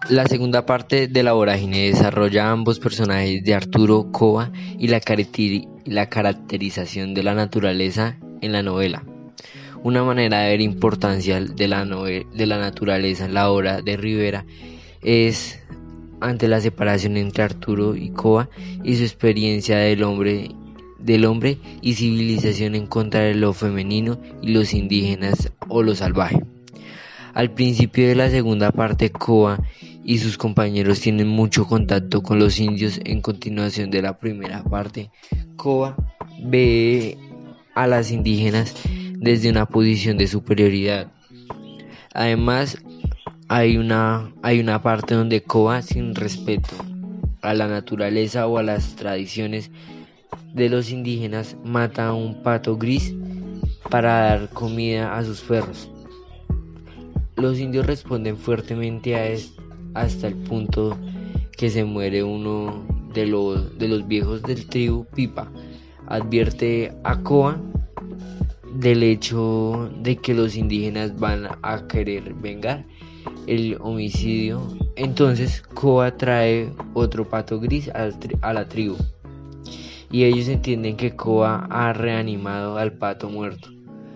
La segunda parte de la vorágine desarrolla ambos personajes de Arturo Cova y la caracterización de la naturaleza en la novela. Una manera de ver importancia de la naturaleza en la obra de Rivera es ante la separación entre Arturo y Cova y su experiencia del hombre y civilización en contra de lo femenino y los indígenas o lo salvaje. Al principio de la segunda parte, Cova y sus compañeros tienen mucho contacto con los indios. En continuación de la primera parte, Cova ve a las indígenas desde una posición de superioridad. Además, hay una parte donde Cova, sin respeto a la naturaleza o a las tradiciones de los indígenas, mata a un pato gris para dar comida a sus perros. Los indios responden fuertemente a esto hasta el punto que se muere uno de los viejos del tribu Pipa. Advierte a Cova del hecho de que los indígenas van a querer vengar el homicidio. Entonces Cova trae otro pato gris a la tribu y ellos entienden que Cova ha reanimado al pato muerto.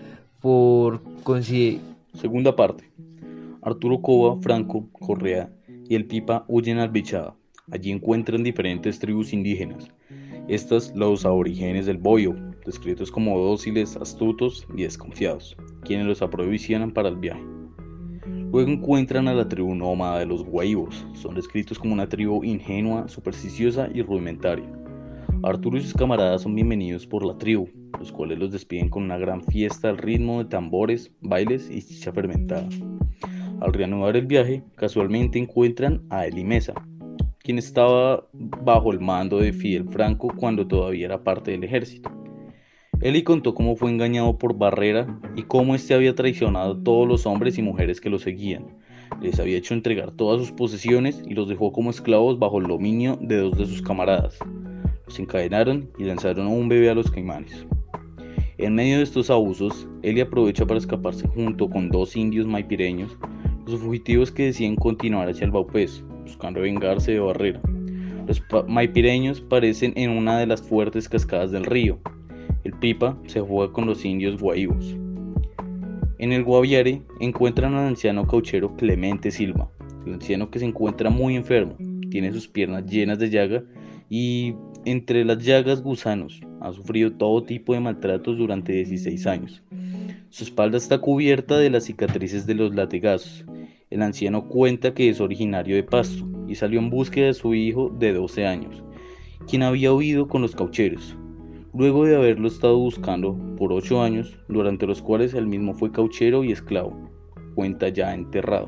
Segunda parte. Arturo Cova, Franco, Correa y el Pipa huyen al Bichada. Allí encuentran diferentes tribus indígenas. Estas, los aborígenes del Boyo, descritos como dóciles, astutos y desconfiados, quienes los aprovisionan para el viaje. Luego encuentran a la tribu nómada de los Guaivos. Son descritos como una tribu ingenua, supersticiosa y rudimentaria. Arturo y sus camaradas son bienvenidos por la tribu, los cuales los despiden con una gran fiesta al ritmo de tambores, bailes y chicha fermentada. Al reanudar el viaje, casualmente encuentran a Eli Mesa, quien estaba bajo el mando de Fidel Franco cuando todavía era parte del ejército. Eli contó cómo fue engañado por Barrera y cómo éste había traicionado a todos los hombres y mujeres que lo seguían. Les había hecho entregar todas sus posesiones y los dejó como esclavos bajo el dominio de dos de sus camaradas. Los encadenaron y lanzaron a un bebé a los caimanes. En medio de estos abusos, Eli aprovecha para escaparse junto con dos indios maipireños, los fugitivos que deciden continuar hacia el Baupés, buscando vengarse de Barrera. Los maipireños parecen en una de las fuertes cascadas del río. El Pipa se juega con los indios guaivos. En el Guaviare encuentran al anciano cauchero Clemente Silva, el anciano que se encuentra muy enfermo, tiene sus piernas llenas de llaga y entre las llagas gusanos. Ha sufrido todo tipo de maltratos durante 16 años. Su espalda está cubierta de las cicatrices de los latigazos. El anciano cuenta que es originario de Pasto y salió en búsqueda de su hijo de 12 años, quien había huido con los caucheros, luego de haberlo estado buscando por 8 años, durante los cuales él mismo fue cauchero y esclavo. Cuenta ya enterrado.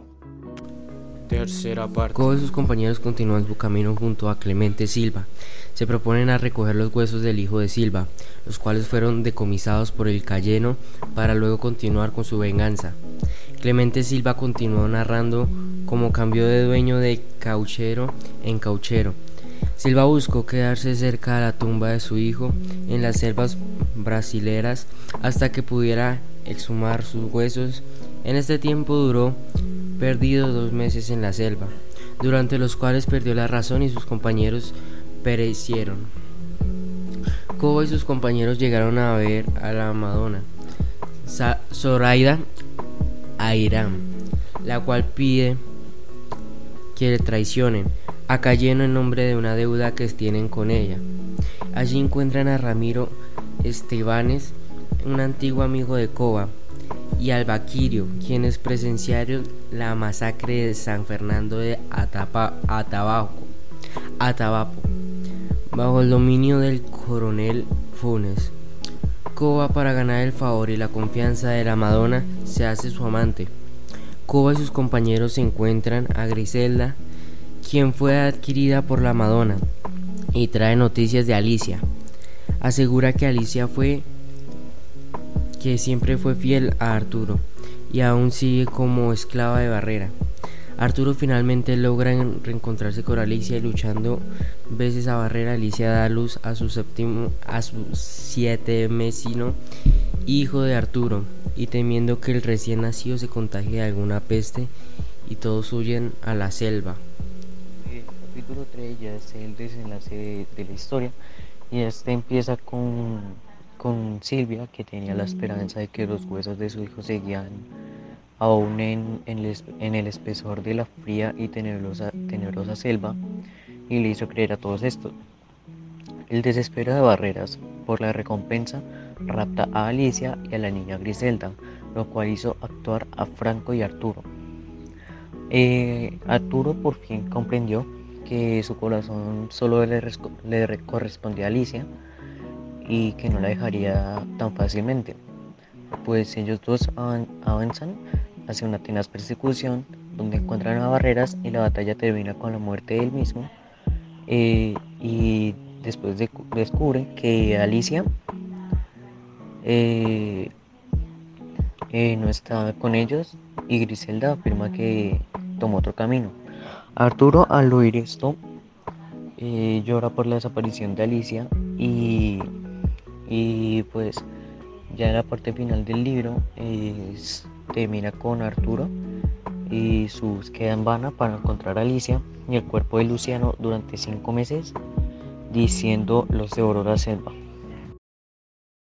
Tercera parte. Cova y sus compañeros continúan su camino junto a Clemente Silva. Se proponen a recoger los huesos del hijo de Silva, los cuales fueron decomisados por el Cayeno para luego continuar con su venganza. Clemente Silva continuó narrando cómo cambió de dueño de cauchero en cauchero. Silva buscó quedarse cerca de la tumba de su hijo en las selvas brasileras hasta que pudiera exhumar sus huesos. En este tiempo duró perdido 2 meses en la selva, durante los cuales perdió la razón y sus compañeros perecieron. Cova y sus compañeros llegaron a ver a la Madonna Zoraida Airán, la cual pide que le traicionen a Cayeno en nombre de una deuda que tienen con ella. Allí encuentran a Ramiro Estebanes, un antiguo amigo de Cova, y Albaquirio, quienes presenciaron la masacre de San Fernando de Atabapo, bajo el dominio del coronel Funes. Cova, para ganar el favor y la confianza de la Madonna, se hace su amante. Cova y sus compañeros se encuentran a Griselda, quien fue adquirida por la Madonna, y trae noticias de Alicia. Asegura que Alicia siempre fue fiel a Arturo y aún sigue como esclava de Barrera. Arturo finalmente logra reencontrarse con Alicia y, luchando veces a Barrera, Alicia da luz a su 7º hijo de Arturo, y temiendo que el recién nacido se contagie de alguna peste, y todos huyen a la selva. capítulo 3 ya es el desenlace de la historia y este empieza con Silvia, que tenía la esperanza de que los huesos de su hijo seguían aún en el espesor de la fría y tenebrosa selva, y le hizo creer a todos estos. El desespero de Barreras por la recompensa rapta a Alicia y a la niña Griselda, lo cual hizo actuar a Franco y Arturo. Arturo por fin comprendió que su corazón solo le correspondía a Alicia y que no la dejaría tan fácilmente, pues ellos dos avanzan hacia una tenaz persecución donde encuentran a Barreras y la batalla termina con la muerte de él mismo, y después descubren que Alicia eh, no está con ellos y Griselda afirma que tomó otro camino. Arturo, al oír esto, llora por la desaparición de Alicia y pues ya en la parte final del libro termina con Arturo y su búsqueda en vana para encontrar a Alicia y el cuerpo de Luciano durante 5 meses, diciendo los devoró la selva.